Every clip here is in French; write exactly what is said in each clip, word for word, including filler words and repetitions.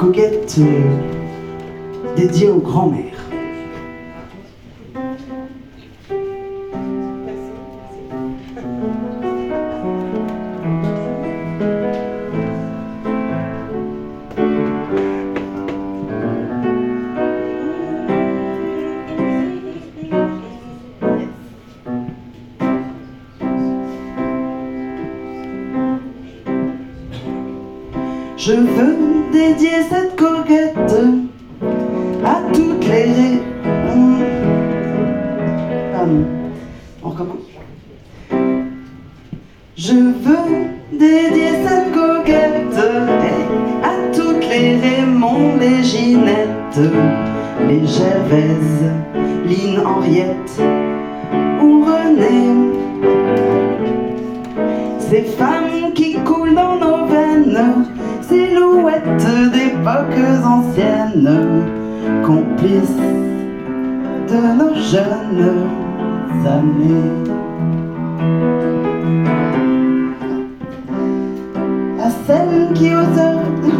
coquette euh, dédiée aux grands-mères. Je veux dédier cette coquette à toutes les ré... Pardon, on recommence. Je veux dédier cette coquette à toutes les Raymond, les Ginette, les Gervaise, Line, Henriette ou Renée. Ces femmes qui coulent dans nos veines, silhouettes d'époques anciennes, complices de nos jeunes années. À celles qui osent...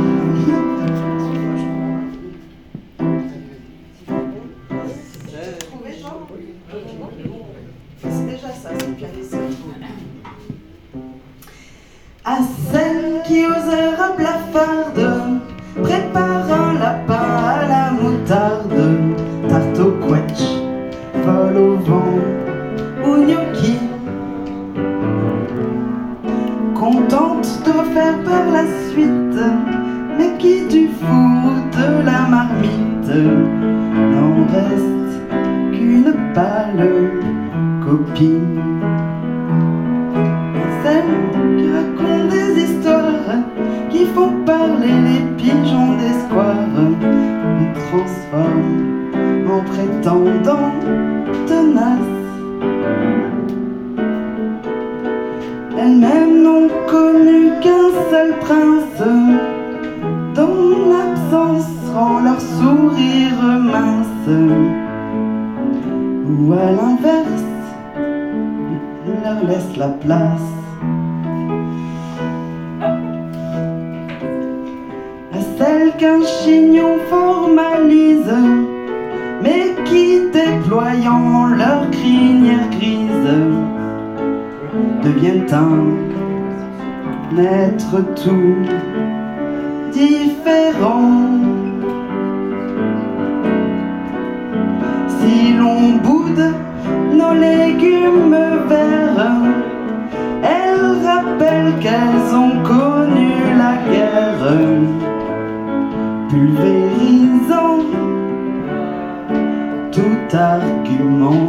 C'est déjà ça, c'est le pianiste. À celles qui osèrent blafarde, prépare un lapin à la moutarde, tarte au quetch, vol au vent ou gnocchi. Contente de faire par la suite, mais qui du four de la marmite n'en reste qu'une pâle copie. Celles qui racontent des histoires, qui font parler les pigeons des squares, les transforment en prétendants tenaces. Elles-mêmes n'ont connu qu'un seul prince, dont l'absence rend leur sourire mince, ou à l'inverse leur laisse la place. Celles qu'un chignon formalise, mais qui, déployant leur crinière grise, deviennent un être tout différent. Si l'on boude nos légumes verts, elles rappellent qu'elles ont connu la guerre, pulvérisant tout argument.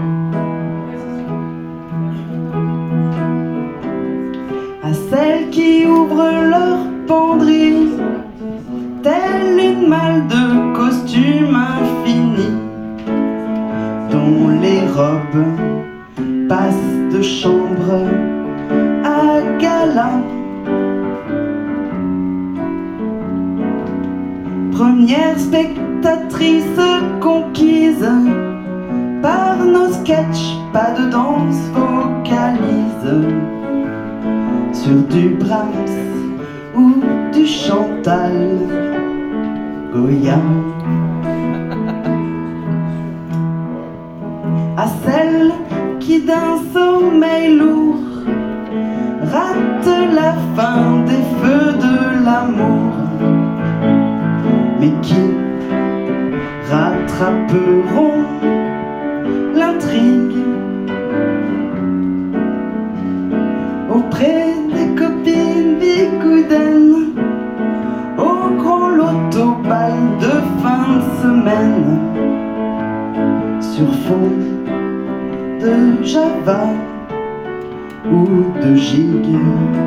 À celles qui ouvrent leur penderie, telle une malle de costumes infinis, dont les robes passent de chambre à gala. Première spectatrice conquise par nos sketchs, pas de danse vocalise sur du Brahms ou du Chantal Goya. À celles qui d'un sommeil lourd ratent la fin des feux de l'amour, mais qui rattraperont l'intrigue auprès des copines bigoudaines, au gros loto bal de fin de semaine, sur fond de Java ou de gigue.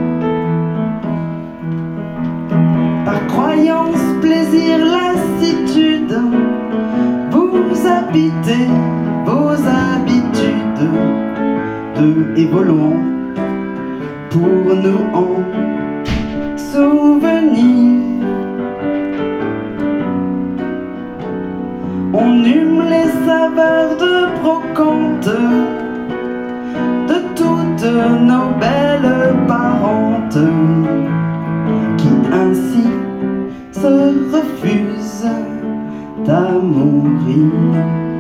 Par croyance, plaisir, lassitude, vous habitez vos habitudes de évoluant pour nous en souvenir. On hume les saveurs de brocante de toutes nos belles parentes, qui ainsi se se refuse à mourir.